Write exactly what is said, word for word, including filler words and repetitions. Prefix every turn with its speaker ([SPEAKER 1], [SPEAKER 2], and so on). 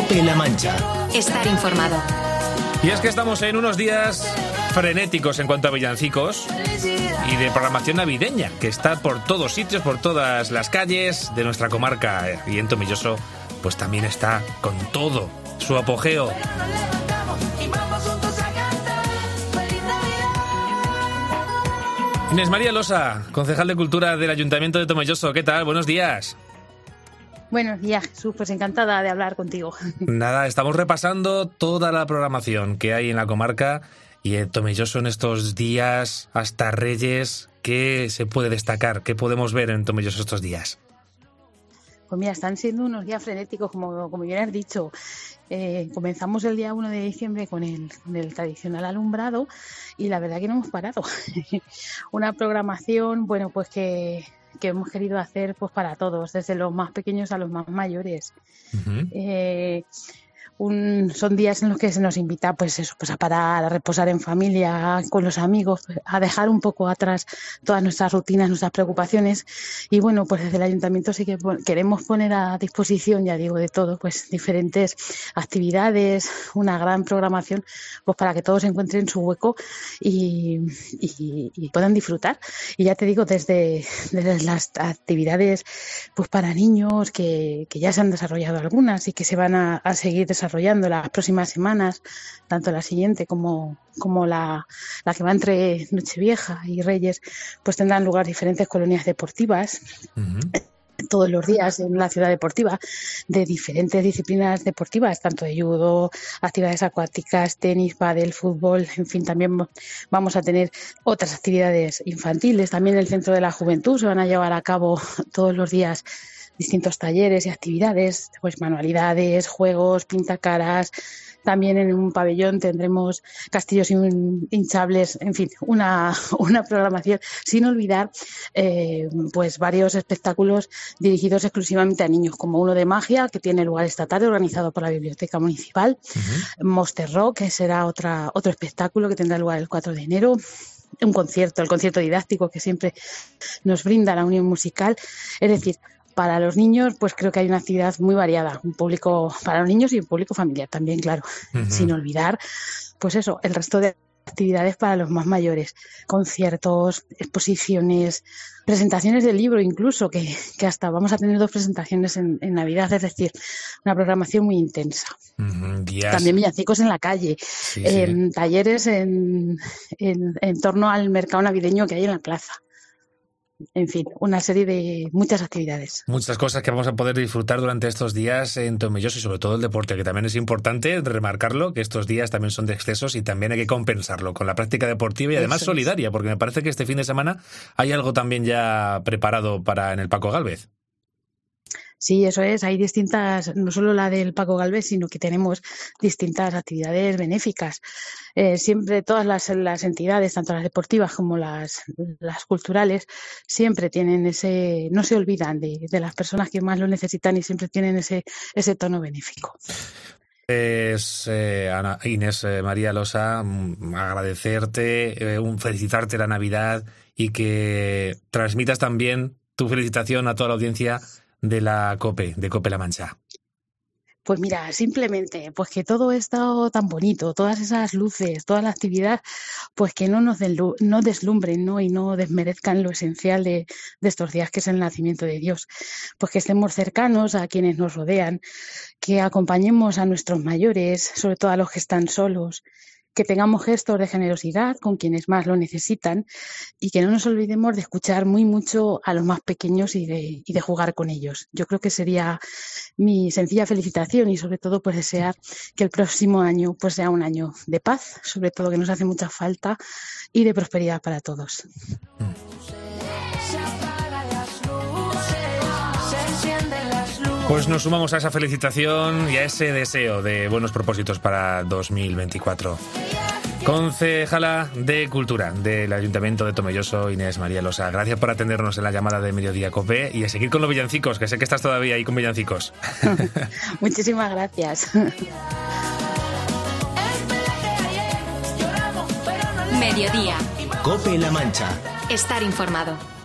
[SPEAKER 1] COPE-La Mancha.
[SPEAKER 2] Estar informado.
[SPEAKER 3] Y es que estamos en unos días frenéticos en cuanto a villancicos y de programación navideña, que está por todos sitios, por todas las calles de nuestra comarca. Y en Tomelloso, pues también está con todo su apogeo. Inés María Losa, concejal de Cultura del Ayuntamiento de Tomelloso. ¿Qué tal? Buenos días.
[SPEAKER 4] Buenos días, Jesús, pues encantada de hablar contigo.
[SPEAKER 3] Nada, estamos repasando toda la programación que hay en la comarca y en Tomelloso en estos días hasta Reyes. ¿Qué se puede destacar? ¿Qué podemos ver en Tomelloso estos días?
[SPEAKER 4] Pues mira, están siendo unos días frenéticos, como, como bien has dicho. Eh, comenzamos el día uno de diciembre con el, con el tradicional alumbrado y la verdad que no hemos parado. Una programación, bueno, pues que... que hemos querido hacer pues para todos, desde los más pequeños a los más mayores. Uh-huh. Eh, un, son días en los que se nos invita pues eso, pues a parar, a reposar en familia, con los amigos, pues, a dejar un poco atrás todas nuestras rutinas, nuestras preocupaciones. Y bueno, pues desde el ayuntamiento sí que queremos poner a disposición, ya digo, de todo, pues diferentes actividades, una gran programación, pues para que todos encuentren su hueco y, y, y puedan disfrutar. Y ya te digo, desde, desde las actividades pues para niños que, que ya se han desarrollado algunas y que se van a, a seguir desarrollando las próximas semanas, tanto la siguiente como, como la, la que va entre Nochevieja y Reyes, pues tendrán lugar diferentes colonias deportivas. Uh-huh. Todos los días en la ciudad deportiva, de diferentes disciplinas deportivas, tanto de judo, actividades acuáticas, tenis, pádel, fútbol, en fin, también vamos a tener otras actividades infantiles. También en el Centro de la Juventud se van a llevar a cabo todos los días distintos talleres y actividades, pues manualidades, juegos, pintacaras. También en un pabellón tendremos castillos hinchables, en fin, una, una programación, sin olvidar eh, pues varios espectáculos dirigidos exclusivamente a niños, como uno de magia, que tiene lugar esta tarde, organizado por la Biblioteca Municipal, uh-huh. Monster Rock, que será otra, otro espectáculo que tendrá lugar el cuatro de enero, un concierto, el concierto didáctico que siempre nos brinda la Unión Musical, es decir, para los niños, pues creo que hay una actividad muy variada, un público para los niños y un público familiar también, claro, uh-huh. Sin olvidar, pues eso, el resto de actividades para los más mayores, conciertos, exposiciones, presentaciones del libro incluso, que, que hasta vamos a tener dos presentaciones en, en Navidad, es decir, una programación muy intensa.
[SPEAKER 3] Uh-huh. Yes.
[SPEAKER 4] También villancicos en la calle,
[SPEAKER 3] sí,
[SPEAKER 4] eh,
[SPEAKER 3] sí.
[SPEAKER 4] talleres en, en, en torno al mercado navideño que hay en la plaza. En fin, una serie de muchas actividades.
[SPEAKER 3] Muchas cosas que vamos a poder disfrutar durante estos días en Tomelloso y sobre todo el deporte, que también es importante remarcarlo, que estos días también son de excesos y también hay que compensarlo con la práctica deportiva y además Eso solidaria, es. Porque me parece que este fin de semana hay algo también ya preparado para en el Paco Gálvez.
[SPEAKER 4] Sí, eso es. Hay distintas, no solo la del Paco Gálvez, sino que tenemos distintas actividades benéficas. Eh, siempre todas las, las entidades, tanto las deportivas como las, las culturales, siempre tienen ese, no se olvidan de, de las personas que más lo necesitan y siempre tienen ese, ese tono benéfico.
[SPEAKER 3] Es eh, Ana, Inés eh, María Losa, agradecerte, eh, un felicitarte la Navidad y que transmitas también tu felicitación a toda la audiencia de la COPE, de COPE-La Mancha.
[SPEAKER 4] Pues mira, simplemente, pues que todo esto tan bonito, todas esas luces, toda la actividad, pues que no nos delu- no deslumbren, ¿no? Y no desmerezcan lo esencial de, de estos días, que es el nacimiento de Dios. Pues que estemos cercanos a quienes nos rodean, que acompañemos a nuestros mayores, sobre todo a los que están solos, que tengamos gestos de generosidad con quienes más lo necesitan y que no nos olvidemos de escuchar muy mucho a los más pequeños y de, y de jugar con ellos. Yo creo que sería mi sencilla felicitación y sobre todo pues desear que el próximo año pues sea un año de paz, sobre todo que nos hace mucha falta, y de prosperidad para todos.
[SPEAKER 3] Pues nos sumamos a esa felicitación y a ese deseo de buenos propósitos para dos mil veinticuatro. Concejala de Cultura del Ayuntamiento de Tomelloso, Inés María Losa, gracias por atendernos en la llamada de Mediodía COPE y a seguir con los villancicos, que sé que estás todavía ahí con villancicos.
[SPEAKER 4] Muchísimas gracias.
[SPEAKER 2] Mediodía.
[SPEAKER 1] COPE-La Mancha.
[SPEAKER 2] Estar informado.